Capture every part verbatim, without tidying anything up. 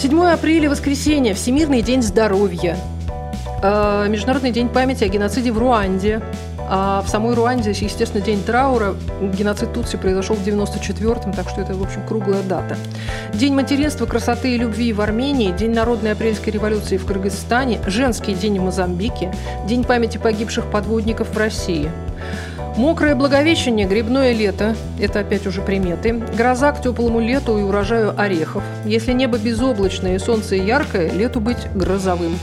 седьмое апреля, воскресенье, Всемирный день здоровья, Международный день памяти о геноциде в Руанде. А в самой Руанде, естественно, день траура. Геноцид Тутси произошел в девяносто четвёртом, так что это, в общем, круглая дата. День материнства, красоты и любви в Армении, День народной апрельской революции в Кыргызстане, Женский день в Мозамбике, День памяти погибших подводников в России. Мокрое Благовещение, грибное лето – это опять уже приметы. Гроза к теплому лету и урожаю орехов. Если небо безоблачное и солнце яркое, лету быть грозовым.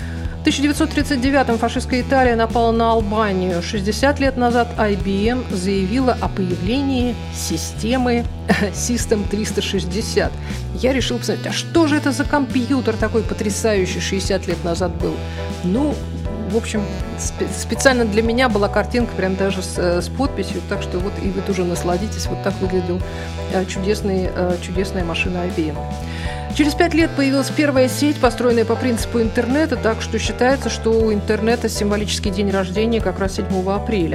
В тысяча девятьсот тридцать девятом фашистская Италия напала на Албанию. шестьдесят лет назад ай би эм заявила о появлении системы System триста шестьдесят. Я решил посмотреть, а что же это за компьютер такой потрясающий шестьдесят лет назад был? Ну, в общем, спе- специально для меня была картинка, прям даже с, с подписью, так что вот и вы тоже насладитесь. Вот так выглядел э, чудесный, э, чудесная машина ай би эм. Через пять лет появилась первая сеть, построенная по принципу интернета, так что считается, что у интернета символический день рождения как раз седьмого апреля.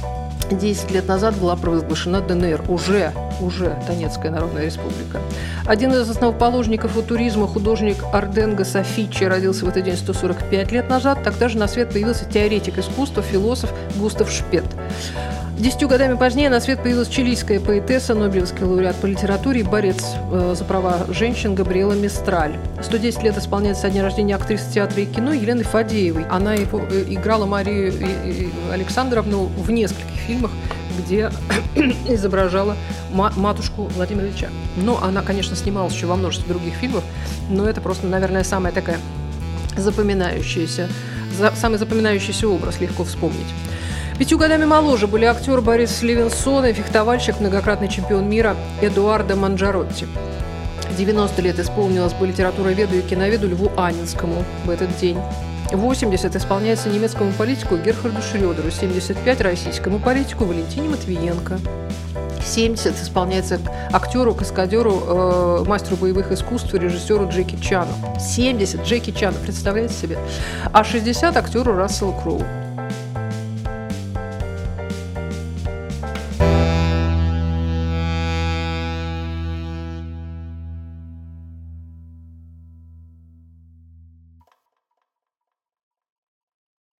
Десять лет назад была провозглашена дэ эн эр, уже, уже Донецкая Народная Республика. Один из основоположников туризма, художник Арденго Софиччи, родился в этот день сто сорок пять лет назад. Тогда же на свет появился теоретик искусства, философ Густав Шпет. Десятью годами позднее на свет появилась чилийская поэтесса, нобелевский лауреат по литературе и борец э, за права женщин Габриэла Мистраль. сто десять лет исполняется со дня рождения актрисы театра и кино Елены Фадеевой. Она его, э, играла Марию э, э, Александровну в нескольких фильмах, где изображала ма- матушку Владимира Ильича. Но она, конечно, снималась еще во множестве других фильмов, но это просто, наверное, самая такая запоминающаяся, за, самый запоминающийся образ, легко вспомнить. Пятью годами моложе были актер Борис Левинсон и фехтовальщик, многократный чемпион мира Эдуардо Манджаротти. девяносто лет исполнилось бы литературоведу и киноведу Льву Анинскому в этот день. восемьдесят исполняется немецкому политику Герхарду Шрёдеру, семьдесят пять российскому политику Валентине Матвиенко. семьдесят исполняется актеру, каскадеру, э, мастеру боевых искусств и режиссеру Джеки Чану. семьдесят Джеки Чану, представляете себе? А шестьдесят актеру Расселу Кроу.